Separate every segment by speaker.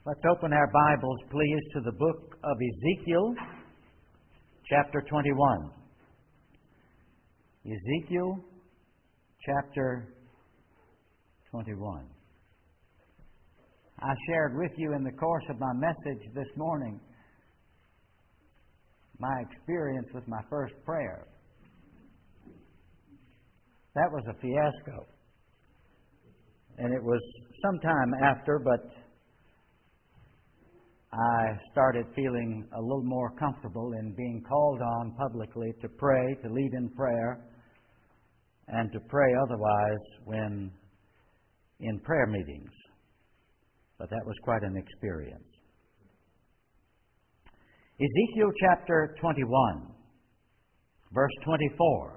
Speaker 1: Let's open our Bibles, please, to the book of Ezekiel, chapter 21. Ezekiel, chapter 21. I shared with you in the course of my message this morning my experience with my first prayer. That was a fiasco. And it was some time after, but I started feeling a little more comfortable in being called on publicly to pray, to lead in prayer, and to pray otherwise when in prayer meetings. But that was quite an experience. Ezekiel chapter 21, verse 24.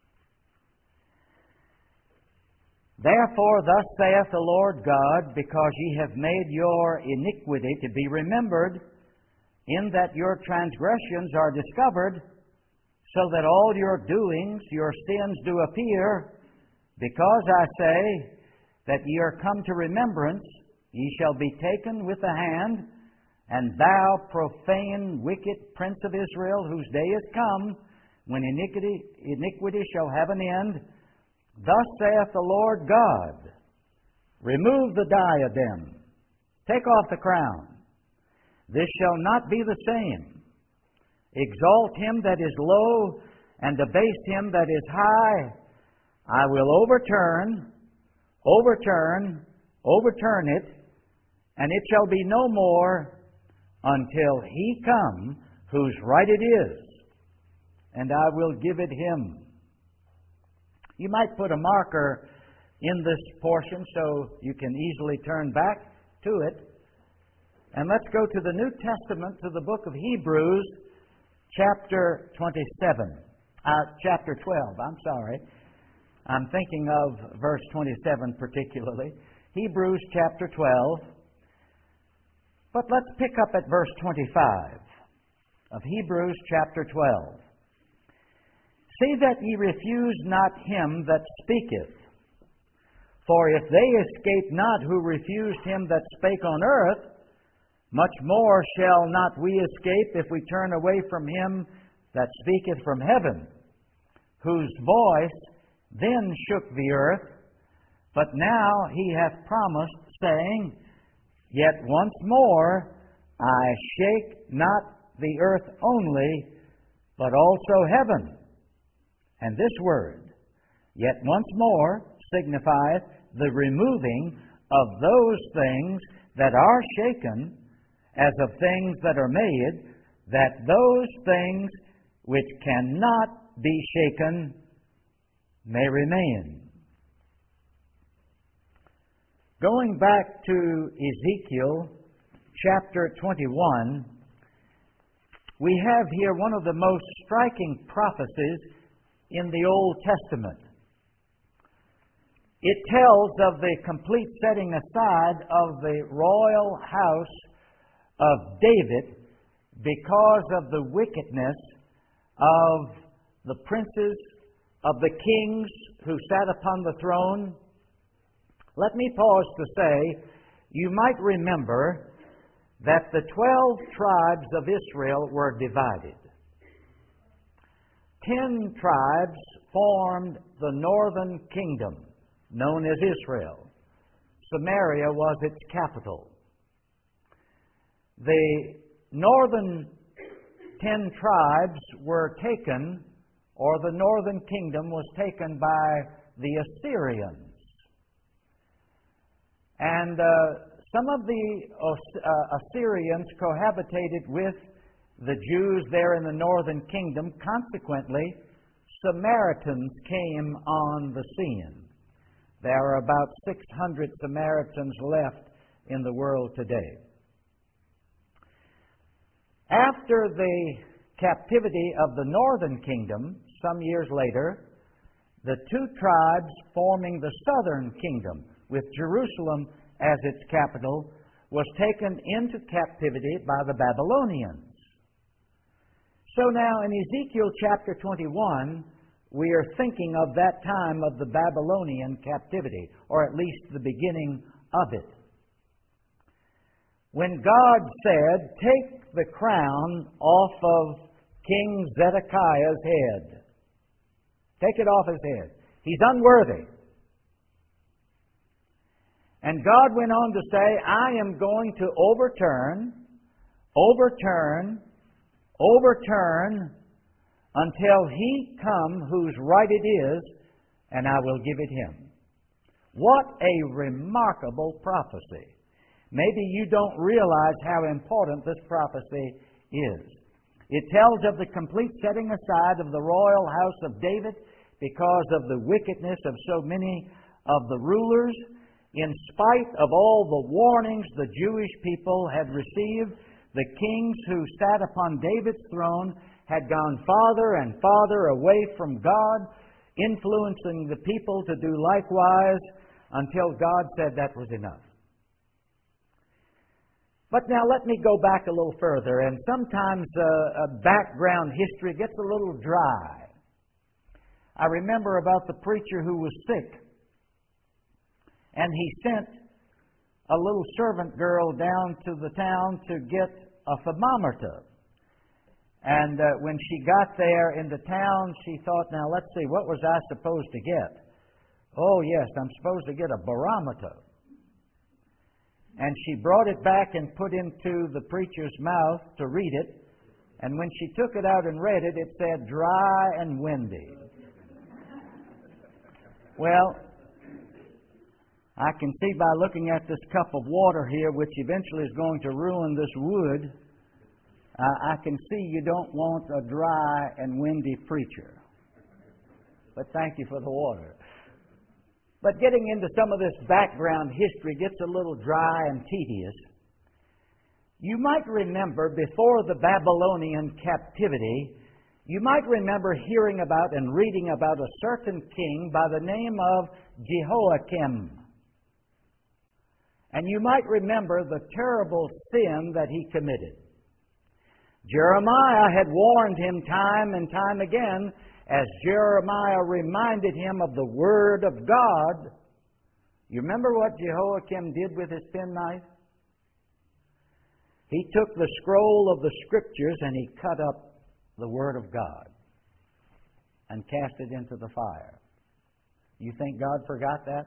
Speaker 1: Therefore, thus saith the Lord God, because ye have made your iniquity to be remembered, in that your transgressions are discovered, so that all your doings, your sins do appear, because I say that ye are come to remembrance, ye shall be taken with the hand, and thou profane, wicked prince of Israel, whose day is come, when iniquity shall have an end. Thus saith the Lord God, remove the diadem, take off the crown. This shall not be the same. Exalt him that is low, and debase him that is high. I will overturn it, and it shall be no more until he come whose right it is, and I will give it him. You might put a marker in this portion so you can easily turn back to it. And let's go to the New Testament, to the book of Hebrews, chapter 12. I'm thinking of verse 27 particularly. Hebrews chapter 12. But let's pick up at verse 25 of Hebrews chapter 12. See that ye refuse not him that speaketh. For if they escape not who refused him that spake on earth, much more shall not we escape if we turn away from him that speaketh from heaven, whose voice then shook the earth. But now he hath promised, saying, Yet once more I shake not the earth only, but also heaven. And this word, yet once more, signifieth the removing of those things that are shaken, as of things that are made, that those things which cannot be shaken may remain. Going back to Ezekiel chapter 21, we have here one of the most striking prophecies in the Old Testament. It tells of the complete setting aside of the royal house of David because of the wickedness of the princes, of the kings who sat upon the throne. Let me pause to say, you might remember that the 12 tribes of Israel were divided. 10 tribes formed the northern kingdom, known as Israel. Samaria was its capital. The northern 10 tribes were taken, or the northern kingdom was taken by the Assyrians. And some of the Assyrians cohabitated with the Jews there in the northern kingdom. Consequently, Samaritans came on the scene. There are about 600 Samaritans left in the world today. After the captivity of the northern kingdom, some years later, the two tribes forming the southern kingdom, with Jerusalem as its capital, was taken into captivity by the Babylonians. So now in Ezekiel chapter 21, we are thinking of that time of the Babylonian captivity, or at least the beginning of it. when God said, "Take the crown off of King Zedekiah's head." Take it off his head. He's unworthy. And God went on to say, "I am going to overturn until he come whose right it is, and I will give it him." What a remarkable prophecy. Maybe you don't realize how important this prophecy is. It tells of the complete setting aside of the royal house of David because of the wickedness of so many of the rulers. In spite of all the warnings the Jewish people had received, the kings who sat upon David's throne had gone farther and farther away from God, influencing the people to do likewise until God said that was enough. But now let me go back a little further, and sometimes background history gets a little dry. I remember about the preacher who was sick, and he sent a little servant girl down to the town to get a thermometer. And when she got there into town, she thought, "Now let's see, what was I supposed to get? Oh yes, I'm supposed to get a barometer." And she brought it back and put into the preacher's mouth to read it. And when she took it out and read it, it said, "Dry and windy." Well, I can see by looking at this cup of water here, which eventually is going to ruin this wood, I can see you don't want a dry and windy preacher. But thank you for the water. But getting into some of this background history gets a little dry and tedious. You might remember before the Babylonian captivity, you might remember hearing about and reading about a certain king by the name of Jehoiakim. And you might remember the terrible sin that he committed. Jeremiah had warned him time and time again, as Jeremiah reminded him of the Word of God. You remember what Jehoiakim did with his penknife? He took the scroll of the Scriptures and he cut up the Word of God and cast it into the fire. You think God forgot that?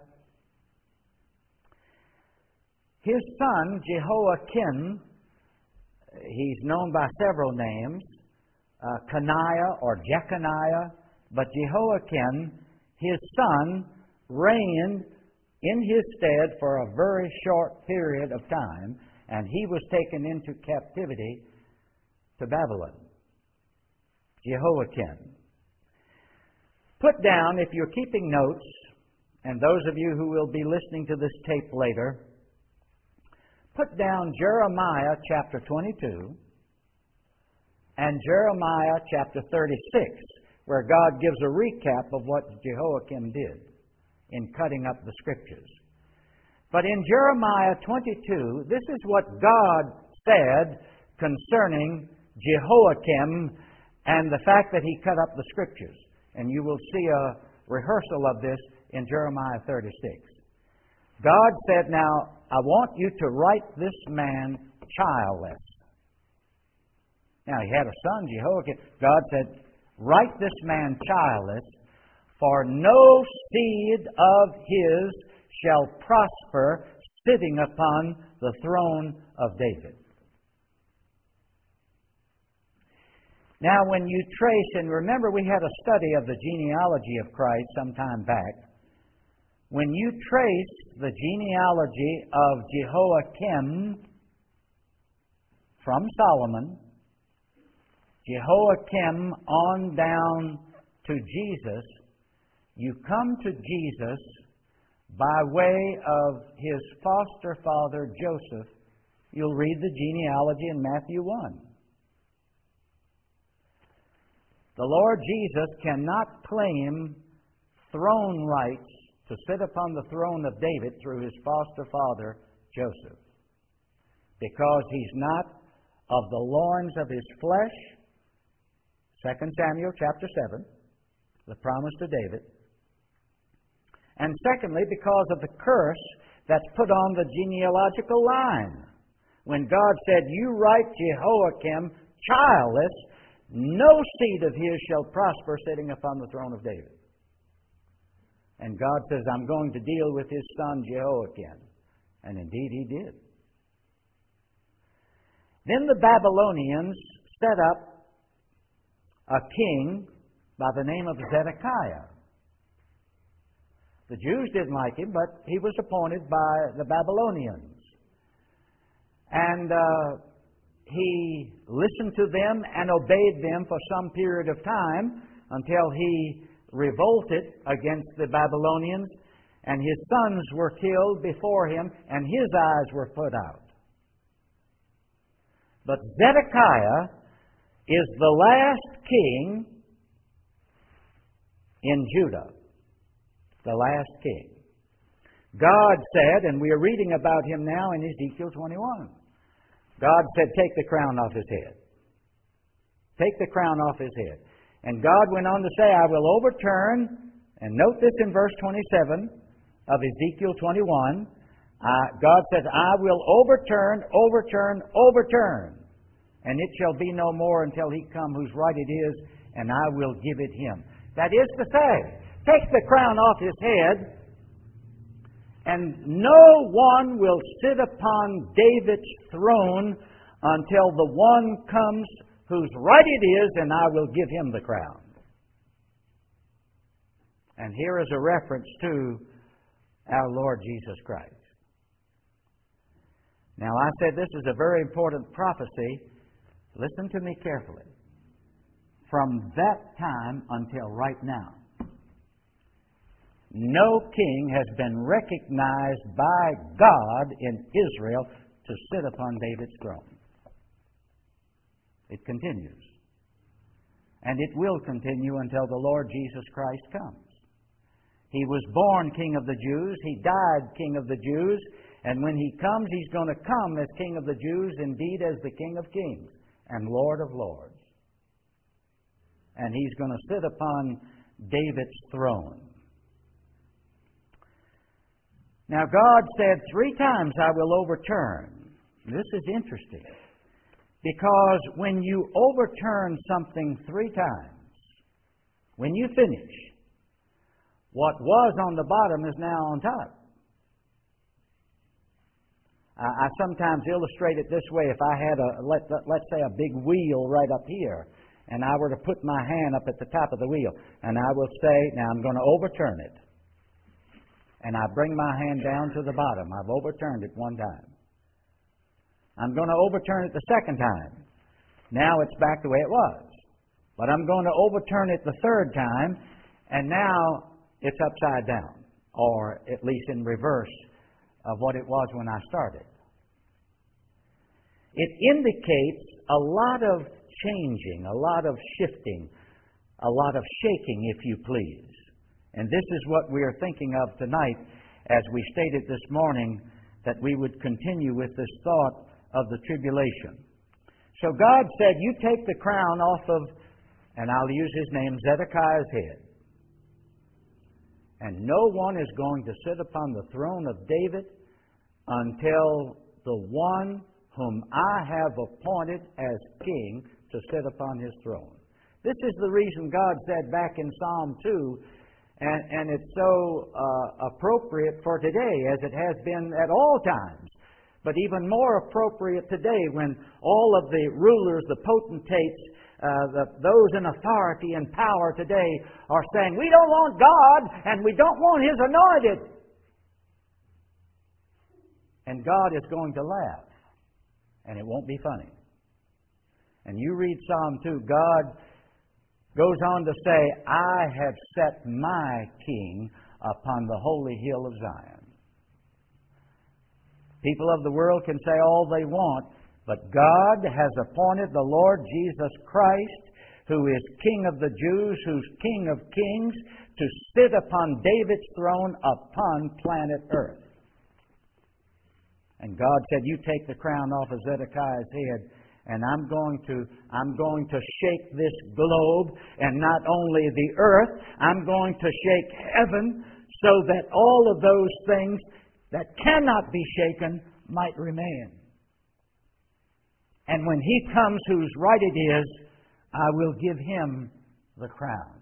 Speaker 1: His son, Jehoiakim, he's known by several names, Coniah or Jeconiah, but Jehoiakim, his son, reigned in his stead for a very short period of time, and he was taken into captivity to Babylon. Jehoiakim. Put down, if you're keeping notes, and those of you who will be listening to this tape later, put down Jeremiah chapter 22 and Jeremiah chapter 36, where God gives a recap of what Jehoiakim did in cutting up the Scriptures. But in Jeremiah 22, this is what God said concerning Jehoiakim and the fact that he cut up the Scriptures. And you will see a rehearsal of this in Jeremiah 36. God said, "Now, I want you to write this man childless." Now, he had a son, Jehoiakim. God said, "Write this man childless, for no seed of his shall prosper sitting upon the throne of David." Now, when you trace, and remember we had a study of the genealogy of Christ some time back, when you trace the genealogy of Jehoiakim from Solomon, Jehoiakim on down to Jesus, you come to Jesus by way of his foster father Joseph. You'll read the genealogy in Matthew 1. The Lord Jesus cannot claim throne rights to sit upon the throne of David through his foster father Joseph, because he's not of the loins of his flesh. 2 Samuel chapter 7, the promise to David. And secondly, because of the curse that's put on the genealogical line. when God said, "You write Jehoiakim childless, no seed of his shall prosper sitting upon the throne of David." And God says, "I'm going to deal with his son Jehoiakim." And indeed he did. Then the Babylonians set up a king by the name of Zedekiah. The Jews didn't like him, but he was appointed by the Babylonians. And he listened to them and obeyed them for some period of time until he revolted against the Babylonians, and his sons were killed before him, and his eyes were put out. But Zedekiah is the last king in Judah. The last king. God said, and we are reading about him now in Ezekiel 21. God said, "Take the crown off his head." Take the crown off his head. And God went on to say, "I will overturn," and note this in verse 27 of Ezekiel 21, God says, "I will overturn, and it shall be no more until he come whose right it is, and I will give it him." That is to say, take the crown off his head, and no one will sit upon David's throne until the one comes whose right it is, and I will give him the crown. And here is a reference to our Lord Jesus Christ. Now, I said this is a very important prophecy. Listen to me carefully. From that time until right now, no king has been recognized by God in Israel to sit upon David's throne. It continues. And it will continue until the Lord Jesus Christ comes. He was born King of the Jews. He died King of the Jews. And when He comes, He's going to come as King of the Jews, indeed as the King of Kings and Lord of Lords. And He's going to sit upon David's throne. Now, God said 3 times, "I will overturn." This is interesting. Because when you overturn something 3 times, when you finish, what was on the bottom is now on top. I sometimes illustrate it this way. If I had let's say a big wheel right up here, and I were to put my hand up at the top of the wheel, and I will say, now I'm going to overturn it. And I bring my hand down to the bottom. I've overturned it 1 time. I'm going to overturn it the 2nd time. Now it's back the way it was. But I'm going to overturn it the 3rd time, and now it's upside down, or at least in reverse of what it was when I started. It indicates a lot of changing, a lot of shifting, a lot of shaking, if you please. And this is what we are thinking of tonight as we stated this morning, that we would continue with this thought of the tribulation. So God said, "You take the crown off of," and I'll use his name, "Zedekiah's head. And no one is going to sit upon the throne of David until the one whom I have appointed as king to sit upon his throne." This is the reason God said back in Psalm 2, and it's so appropriate for today as it has been at all times, but even more appropriate today when all of the rulers, the potentates, those in authority and power today are saying, "We don't want God and we don't want His anointed." And God is going to laugh, and it won't be funny. And you read Psalm 2, God goes on to say, "I have set my king upon the holy hill of Zion." People of the world can say all they want, but God has appointed the Lord Jesus Christ, who is King of the Jews, who's King of kings, to sit upon David's throne upon planet Earth. And God said, "You take the crown off of Zedekiah's head, and I'm going to shake this globe, and not only the earth, I'm going to shake heaven, so that all of those things that cannot be shaken might remain." And when He comes, whose right it is, I will give Him the crown.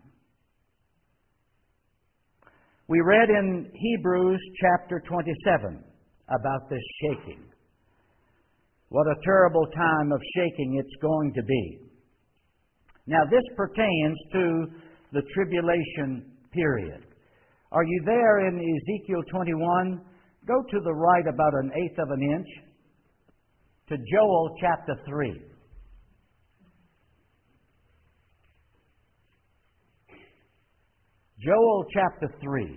Speaker 1: We read in Hebrews chapter 27 about this shaking. What a terrible time of shaking it's going to be. Now, this pertains to the tribulation period. Are you there in Ezekiel 21? Go to the right about 1/8 of an inch to Joel chapter 3. Joel chapter 3.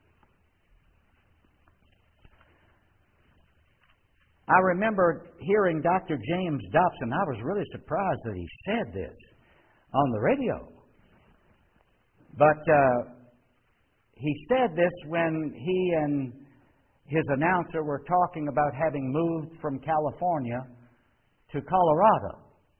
Speaker 1: I remember hearing Dr. James Dobson. I was really surprised that he said this on the radio. But he said this when he and his announcer were talking about having moved from California to Colorado.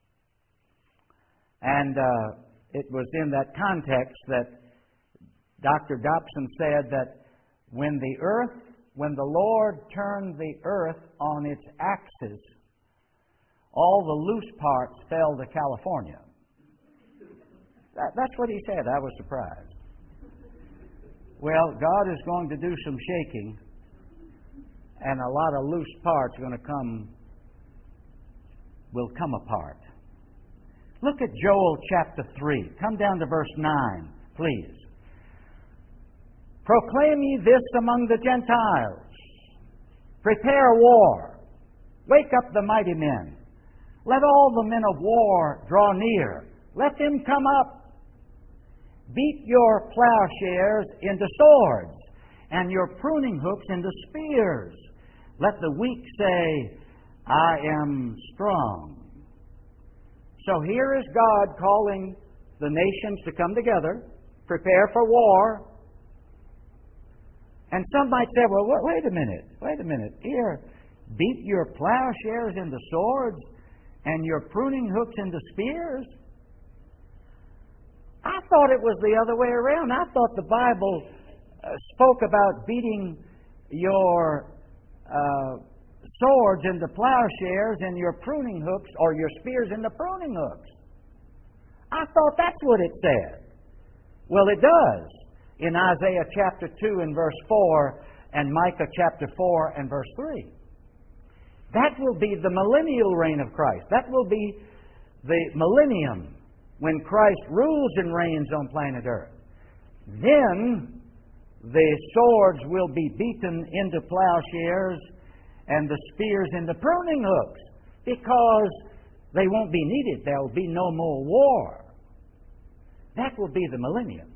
Speaker 1: And it was in that context that Dr. Dobson said that when the Lord turned the earth on its axis, all the loose parts fell to California. That's what he said. I was surprised. Well, God is going to do some shaking, and a lot of loose parts are going to will come apart. Look at Joel chapter 3. Come down to verse 9, please. Proclaim ye this among the Gentiles. Prepare war. Wake up the mighty men. Let all the men of war draw near. Let them come up. Beat your plowshares into swords, and your pruning hooks into spears. Let the weak say, I am strong. So here is God calling the nations to come together, prepare for war. And some might say, well, wait a minute. Here, beat your plowshares into swords and your pruning hooks into spears? I thought it was the other way around. I thought the Bible spoke about beating your swords into plowshares and your pruning hooks or your spears into pruning hooks. I thought that's what it said. Well, it does in Isaiah chapter 2 and verse 4 and Micah chapter 4 and verse 3. That will be the millennial reign of Christ. That will be the millennium when Christ rules and reigns on planet Earth. Then the swords will be beaten into plowshares and the spears into pruning hooks because they won't be needed. There will be no more war. That will be the millennium.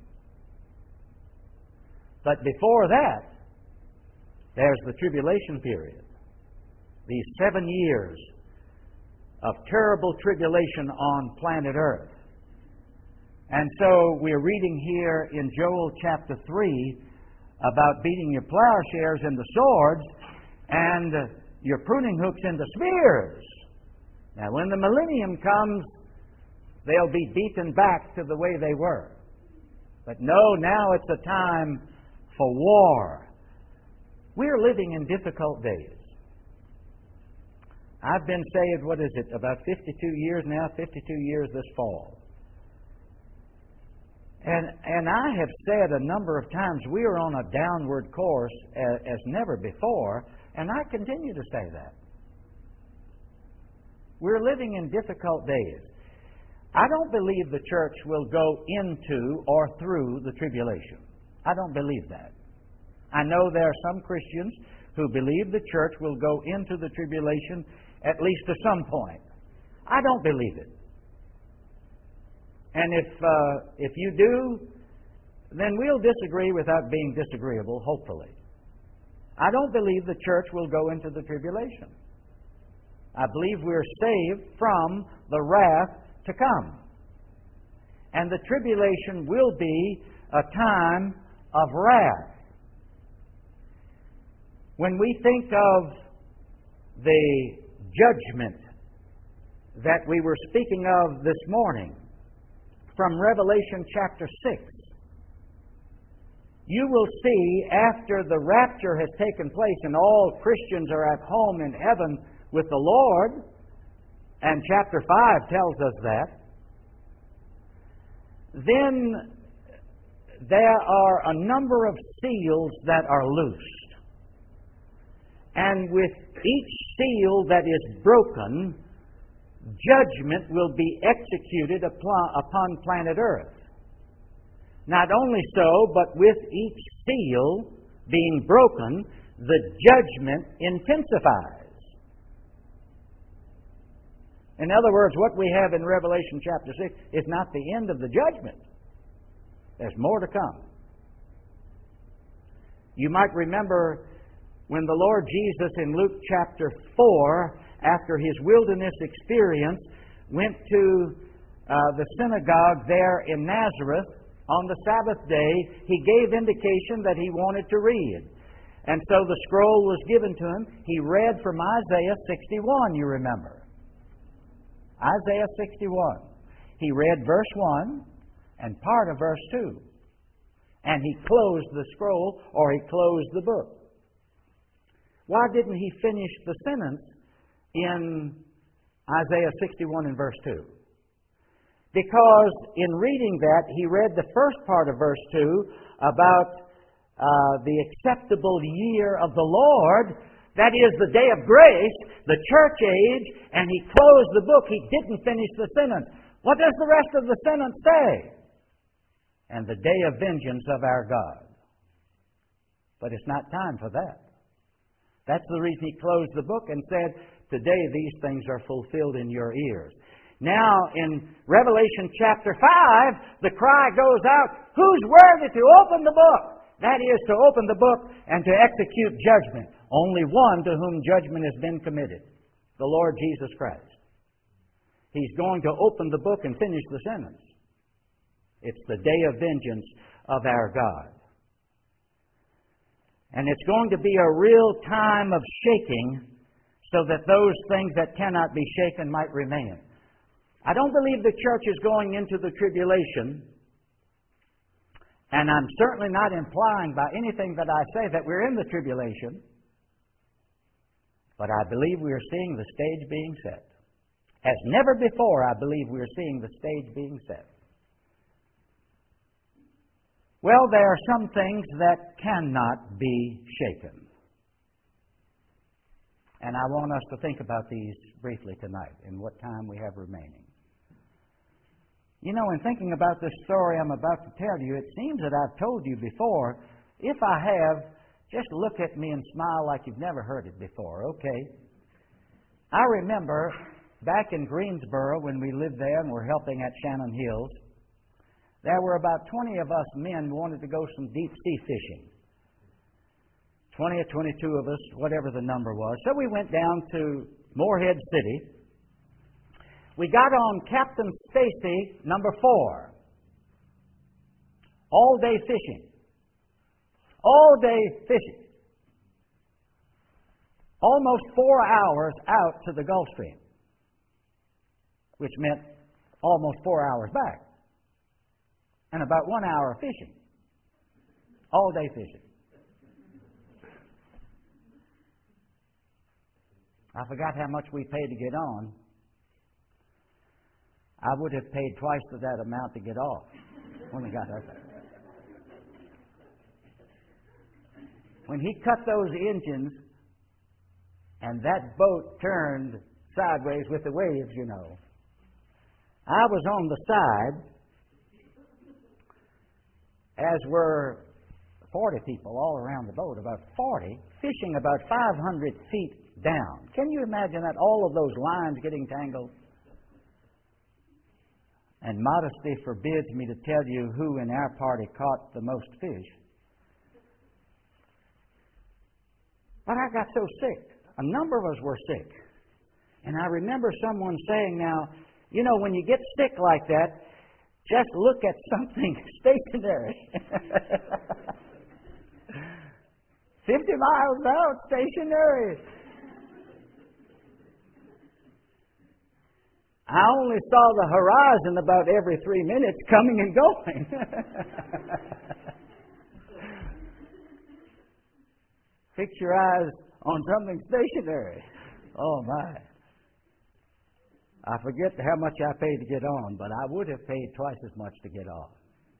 Speaker 1: But before that, there's the tribulation period. These 7 years of terrible tribulation on planet Earth. And so we're reading here in Joel chapter 3 about beating your plowshares into swords and your pruning hooks into spears. Now, when the millennium comes, they'll be beaten back to the way they were. But no, now it's a time for war. We're living in difficult days. I've been saved, about 52 years now, 52 years this fall. And I have said a number of times we are on a downward course as never before, and I continue to say that. We're living in difficult days. I don't believe the church will go into or through the tribulation. I don't believe that. I know there are some Christians who believe the church will go into the tribulation at least to some point. I don't believe it. And if you do, then we'll disagree without being disagreeable, hopefully. I don't believe the church will go into the tribulation. I believe we're saved from the wrath to come. And the tribulation will be a time of wrath. When we think of the judgment that we were speaking of this morning from Revelation chapter 6, you will see after the rapture has taken place and all Christians are at home in heaven with the Lord, and chapter 5 tells us that, then there are a number of seals that are loosed. And with each seal that is broken, judgment will be executed upon planet Earth. Not only so, but with each seal being broken, the judgment intensifies. In other words, what we have in Revelation chapter 6 is not the end of the judgment. There's more to come. You might remember when the Lord Jesus in Luke chapter 4, after His wilderness experience, went to the synagogue there in Nazareth on the Sabbath day. He gave indication that He wanted to read. And so the scroll was given to Him. He read from Isaiah 61, you remember. Isaiah 61. He read verse 1 and part of verse 2. And he closed the scroll, or he closed the book. Why didn't he finish the sentence in Isaiah 61 and verse 2? Because in reading that, he read the first part of verse 2 about the acceptable year of the Lord. That is the day of grace, the church age, and he closed the book. He didn't finish the sentence. What does the rest of the sentence say? And the day of vengeance of our God. But it's not time for that. That's the reason he closed the book and said, today these things are fulfilled in your ears. Now, in Revelation chapter 5, the cry goes out, who's worthy to open the book? That is, to open the book and to execute judgment. Only one to whom judgment has been committed, the Lord Jesus Christ. He's going to open the book and finish the sentence. It's the day of vengeance of our God. And it's going to be a real time of shaking so that those things that cannot be shaken might remain. I don't believe the church is going into the tribulation. And I'm certainly not implying by anything that I say that we're in the tribulation. But I believe we are seeing the stage being set. As never before, I believe we are seeing the stage being set. Well, there are some things that cannot be shaken. And I want us to think about these briefly tonight in what time we have remaining. You know, in thinking about this story I'm about to tell you, it seems that I've told you before. If I have, just look at me and smile like you've never heard it before, okay? I remember back in Greensboro when we lived there and were helping at Shannon Hills, there were about 20 of us men who wanted to go some deep sea fishing. 20 or 22 of us, whatever the number was. So we went down to Morehead City. We got on Captain Stacy number 4. All day fishing. All day fishing. Almost 4 hours out to the Gulf Stream, which meant almost 4 hours back. And about 1 hour of fishing. All day fishing. I forgot how much we paid to get on. I would have paid twice to that amount to get off when we got up there. When he cut those engines and that boat turned sideways with the waves, you know, I was on the side, as were 40 people all around the boat, about 40, fishing about 500 feet down. Can you imagine that? All of those lines getting tangled? And modesty forbids me to tell you who in our party caught the most fish. But I got so sick. A number of us were sick. And I remember someone saying, now, you know, when you get sick like that, just look at something stationary. 50 miles out, stationary. I only saw the horizon about every 3 minutes coming and going. Fix your eyes on something stationary. Oh, my. I forget how much I paid to get on, but I would have paid twice as much to get off.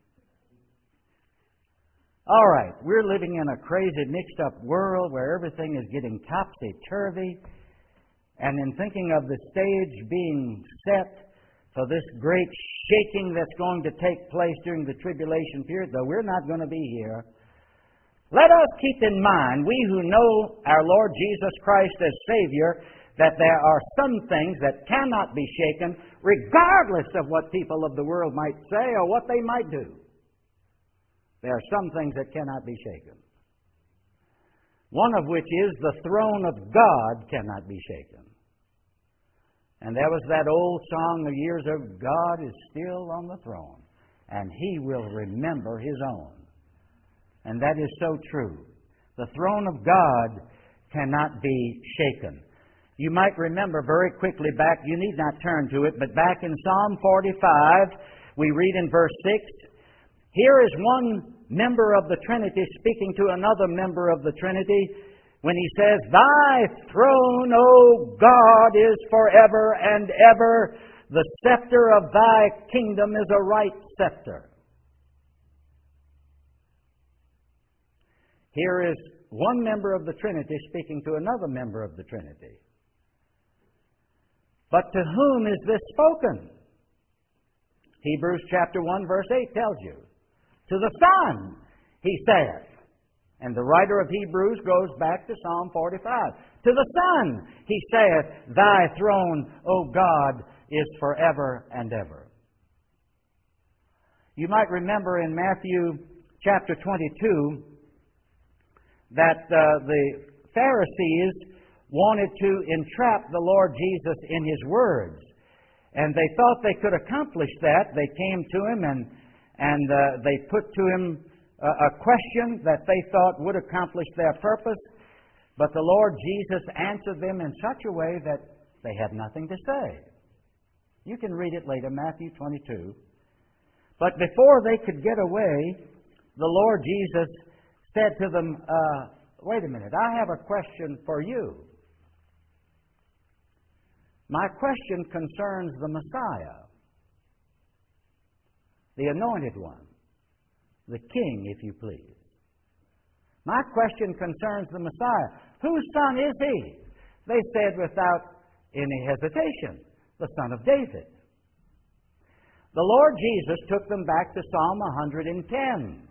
Speaker 1: All right, we're living in a crazy, mixed-up world where everything is getting topsy-turvy. And in thinking of the stage being set for this great shaking that's going to take place during the tribulation period, though we're not going to be here, let us keep in mind, we who know our Lord Jesus Christ as Savior, that there are some things that cannot be shaken, regardless of what people of the world might say or what they might do. There are some things that cannot be shaken. One of which is the throne of God cannot be shaken. And there was that old song of years ago, God is still on the throne, and He will remember His own. And that is so true. The throne of God cannot be shaken. You might remember very quickly back, you need not turn to it, but back in Psalm 45, we read in verse 6, here is one member of the Trinity speaking to another member of the Trinity when he says, Thy throne, O God, is forever and ever. The scepter of Thy kingdom is a right scepter. Here is one member of the Trinity speaking to another member of the Trinity. But to whom is this spoken? Hebrews chapter 1 verse 8 tells you. To the Son, He saith. And the writer of Hebrews goes back to Psalm 45. To the Son, He saith, Thy throne, O God, is forever and ever. You might remember in Matthew chapter 22 that the Pharisees wanted to entrap the Lord Jesus in His words. And they thought they could accomplish that. They came to Him and they put to Him a question that they thought would accomplish their purpose. But the Lord Jesus answered them in such a way that they had nothing to say. You can read it later, Matthew 22. But before they could get away, the Lord Jesus said to them, wait a minute, I have a question for you. My question concerns the Messiah, the Anointed One, the King, if you please. My question concerns the Messiah. Whose son is He? They said without any hesitation, the Son of David. The Lord Jesus took them back to Psalm 110.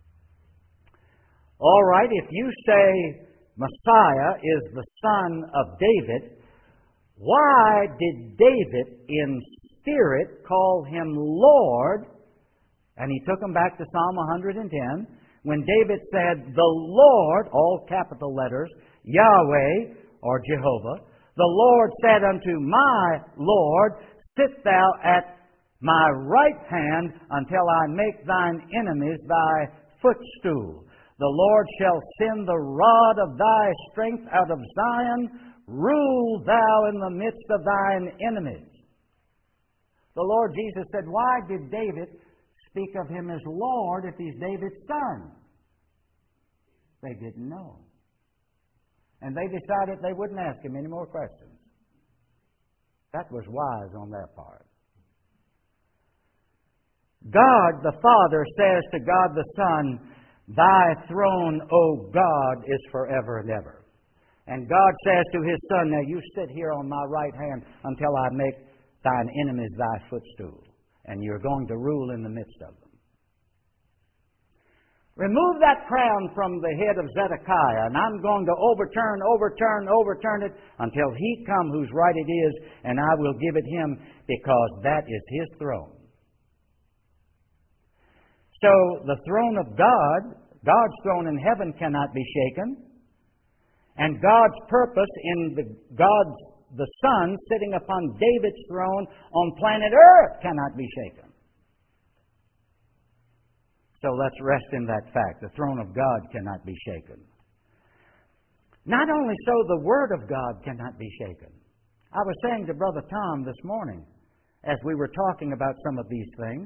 Speaker 1: All right, if you say Messiah is the Son of David, why did David in spirit call Him Lord? And he took them back to Psalm 110 when David said, the Lord, all capital letters, Yahweh or Jehovah, the Lord said unto my Lord, sit thou at my right hand until I make thine enemies thy footstool. The Lord shall send the rod of thy strength out of Zion. Rule thou in the midst of thine enemies. The Lord Jesus said, why did David speak of Him as Lord if He's David's son? They didn't know. And they decided they wouldn't ask Him any more questions. That was wise on their part. God the Father says to God the Son, Thy throne, O God, is forever and ever. And God says to His Son, now you sit here on my right hand until I make thine enemies thy footstool. And you're going to rule in the midst of them. Remove that crown from the head of Zedekiah, and I'm going to overturn it until He come whose right it is, and I will give it Him, because that is His throne. So the throne of God, God's throne in heaven, cannot be shaken. And God's purpose in the Son sitting upon David's throne on planet Earth cannot be shaken. So let's rest in that fact. The throne of God cannot be shaken. Not only so, the Word of God cannot be shaken. I was saying to Brother Tom this morning, as we were talking about some of these things,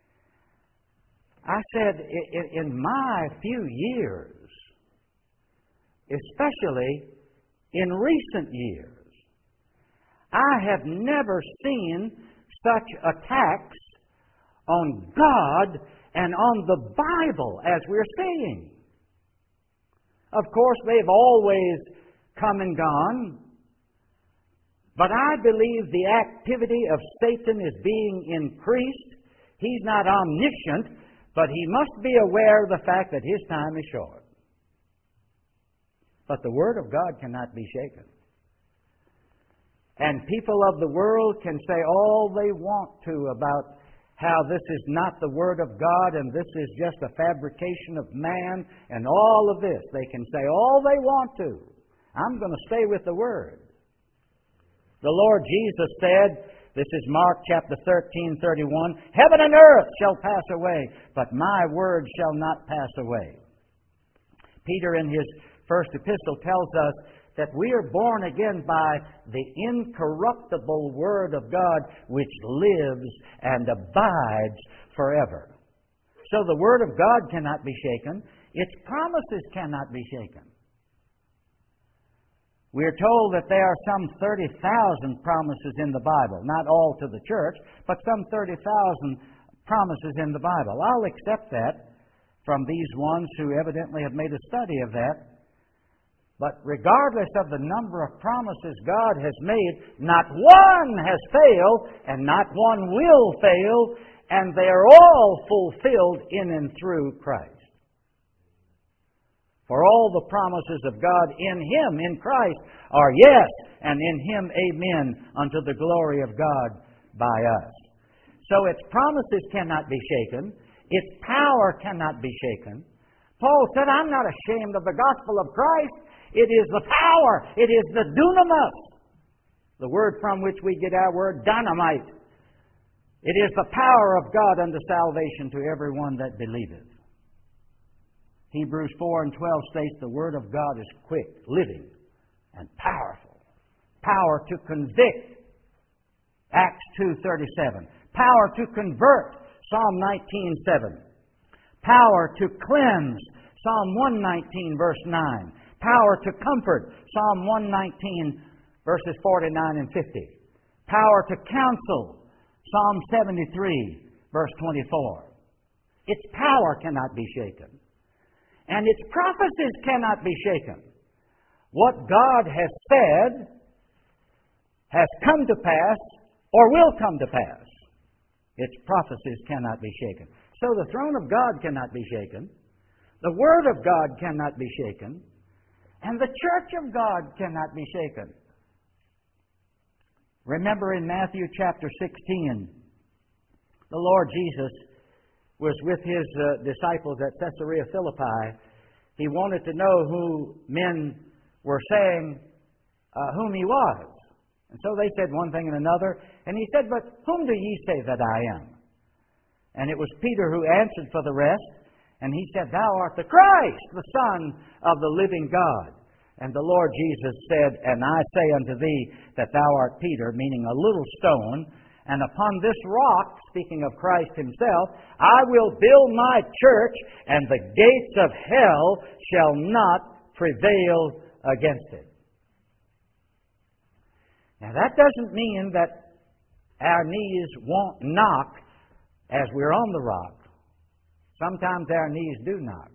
Speaker 1: I said, in my few years, especially in recent years, I have never seen such attacks on God and on the Bible as we're seeing. Of course, they've always come and gone, but I believe the activity of Satan is being increased. He's not omniscient, but he must be aware of the fact that his time is short. But the Word of God cannot be shaken. And people of the world can say all they want to about how this is not the Word of God and this is just a fabrication of man and all of this. They can say all they want to. I'm going to stay with the Word. The Lord Jesus said, this is Mark chapter 13:31, heaven and earth shall pass away, but my word shall not pass away. Peter in his first epistle tells us that we are born again by the incorruptible Word of God which lives and abides forever. So the Word of God cannot be shaken. Its promises cannot be shaken. We are told that there are some 30,000 promises in the Bible. Not all to the church, but some 30,000 promises in the Bible. I'll accept that from these ones who evidently have made a study of that. But regardless of the number of promises God has made, not one has failed, and not one will fail, and they are all fulfilled in and through Christ. For all the promises of God in Him, in Christ, are yes, and in Him, amen, unto the glory of God by us. So its promises cannot be shaken. Its power cannot be shaken. Paul said, I'm not ashamed of the gospel of Christ. It is the power. It is the dunamis, the word from which we get our word dynamite. It is the power of God unto salvation to everyone that believeth. Hebrews 4:12 states the Word of God is quick, living, and powerful. Power to convict. Acts 2:37. Power to convert. Psalm 19:7. Power to cleanse. Psalm 119 verse 9. Power to comfort. Psalm 119 verses 49 and 50. Power to counsel. Psalm 73 verse 24. Its power cannot be shaken. And its prophecies cannot be shaken. What God has said has come to pass or will come to pass. Its prophecies cannot be shaken. So the throne of God cannot be shaken. The Word of God cannot be shaken. And the church of God cannot be shaken. Remember in Matthew chapter 16, the Lord Jesus was with His disciples at Caesarea Philippi. He wanted to know who men were saying whom He was. And so they said one thing and another. And He said, but whom do ye say that I am? And it was Peter who answered for the rest. And he said, thou art the Christ, the Son of the living God. And the Lord Jesus said, and I say unto thee that thou art Peter, meaning a little stone, and upon this rock, speaking of Christ Himself, I will build my church, and the gates of hell shall not prevail against it. Now that doesn't mean that our knees won't knock as we're on the rock. Sometimes our knees do knock.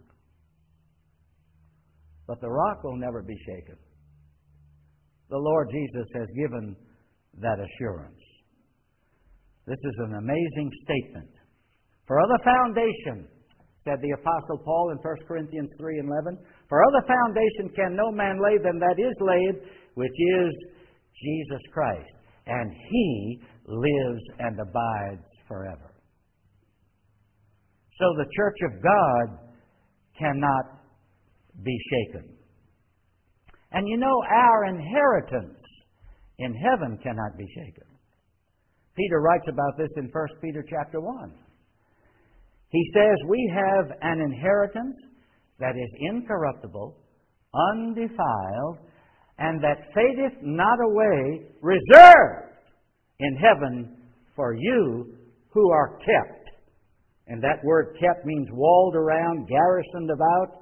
Speaker 1: But the rock will never be shaken. The Lord Jesus has given that assurance. This is an amazing statement. For other foundation, said the Apostle Paul in 1 Corinthians 3:11, for other foundation can no man lay than that is laid, which is Jesus Christ. And He lives and abides forever. So the church of God cannot be shaken. And you know, our inheritance in heaven cannot be shaken. Peter writes about this in 1 Peter chapter 1. He says, we have an inheritance that is incorruptible, undefiled, and that fadeth not away, reserved in heaven for you who are kept. And that word kept means walled around, garrisoned about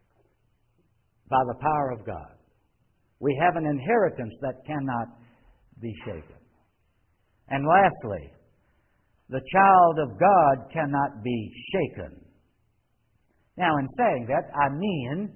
Speaker 1: by the power of God. We have an inheritance that cannot be shaken. And lastly, the child of God cannot be shaken. Now, in saying that, I mean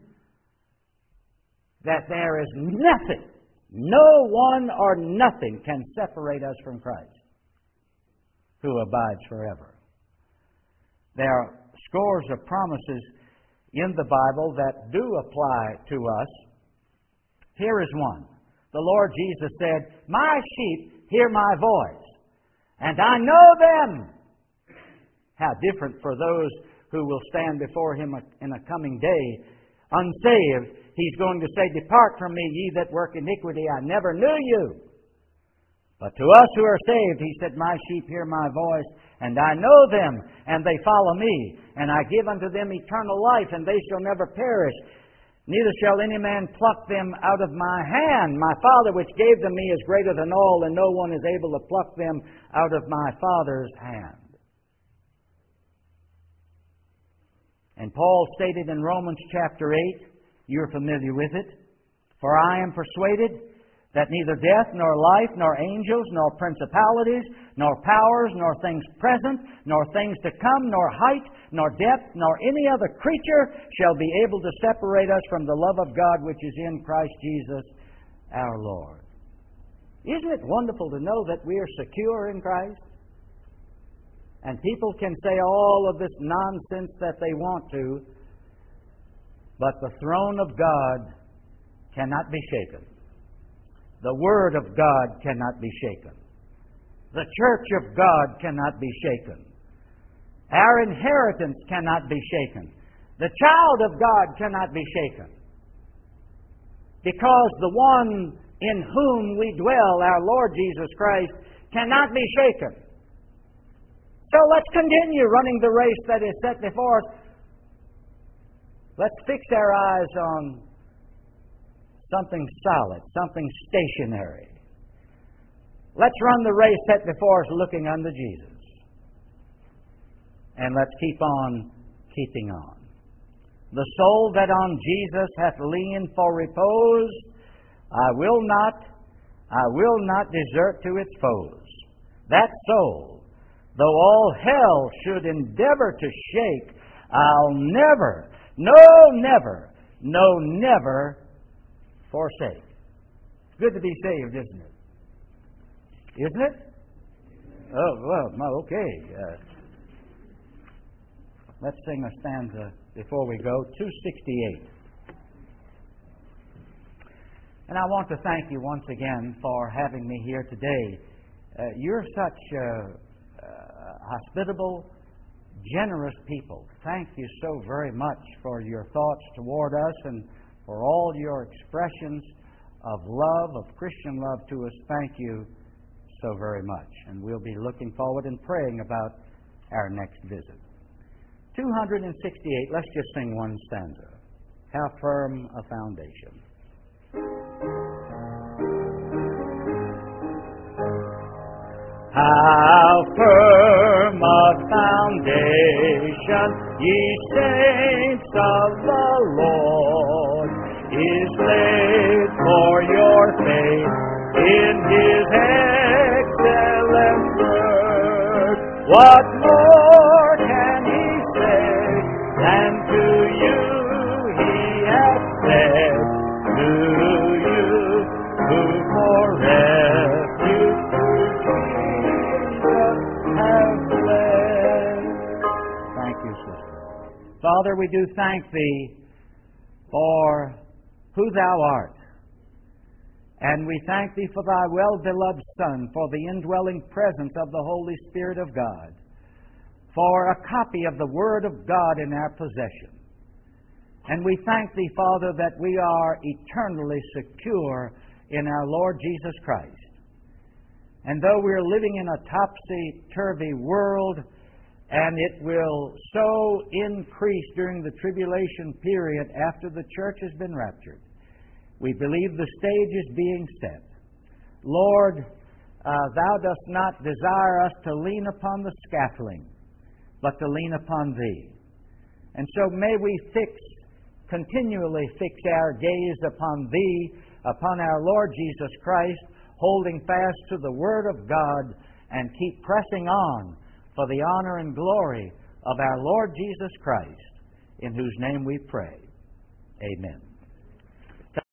Speaker 1: that there is nothing, no one or nothing can separate us from Christ, who abides forever. There are scores of promises in the Bible that do apply to us. Here is one. The Lord Jesus said, "My sheep hear my voice, and I know them." How different for those who will stand before Him in a coming day unsaved. He's going to say, "Depart from me, ye that work iniquity, I never knew you." But to us who are saved, He said, "My sheep hear my voice, and I know them, and they follow me. And I give unto them eternal life, and they shall never perish. Neither shall any man pluck them out of my hand. My Father which gave them me is greater than all, and no one is able to pluck them out of my Father's hand." And Paul stated in Romans chapter 8, you're familiar with it, "For I am persuaded that neither death, nor life, nor angels, nor principalities, nor powers, nor things present, nor things to come, nor height, nor depth, nor any other creature shall be able to separate us from the love of God which is in Christ Jesus our Lord." Isn't it wonderful to know that we are secure in Christ? And people can say all of this nonsense that they want to, but the throne of God cannot be shaken. The Word of God cannot be shaken. The church of God cannot be shaken. Our inheritance cannot be shaken. The child of God cannot be shaken. Because the one in whom we dwell, our Lord Jesus Christ, cannot be shaken. So let's continue running the race that is set before us. Let's fix our eyes on something solid, something stationary. Let's run the race set before us looking unto Jesus. And let's keep on keeping on. The soul that on Jesus hath leaned for repose, I will not desert to its foes. That soul, though all hell should endeavor to shake, I'll never, never forsake. It's good to be saved, isn't it? Isn't it? Oh, well, okay. Let's sing a stanza before we go. 268. And I want to thank you once again for having me here today. You're such hospitable, generous people. Thank you so very much for your thoughts toward us and for all your expressions of love, of Christian love to us. Thank you so very much. And we'll be looking forward and praying about our next visit. 268. Let's just sing one stanza. How firm a foundation. How firm a foundation, ye saints of the Lord, is laid for your faith in His excellent word. What more can He say than to you He hath said, to you who for refuge through Jesus have fled. Thank you, sister. Father, we do thank Thee for who Thou art. And we thank Thee for Thy well-beloved Son, for the indwelling presence of the Holy Spirit of God, for a copy of the Word of God in our possession. And we thank Thee, Father, that we are eternally secure in our Lord Jesus Christ. And though we're living in a topsy-turvy world, and it will so increase during the tribulation period after the church has been raptured, we believe the stage is being set. Lord, Thou dost not desire us to lean upon the scaffolding, but to lean upon Thee. And so may we continually fix our gaze upon Thee, upon our Lord Jesus Christ, holding fast to the Word of God, and keep pressing on for the honor and glory of our Lord Jesus Christ, in whose name we pray. Amen.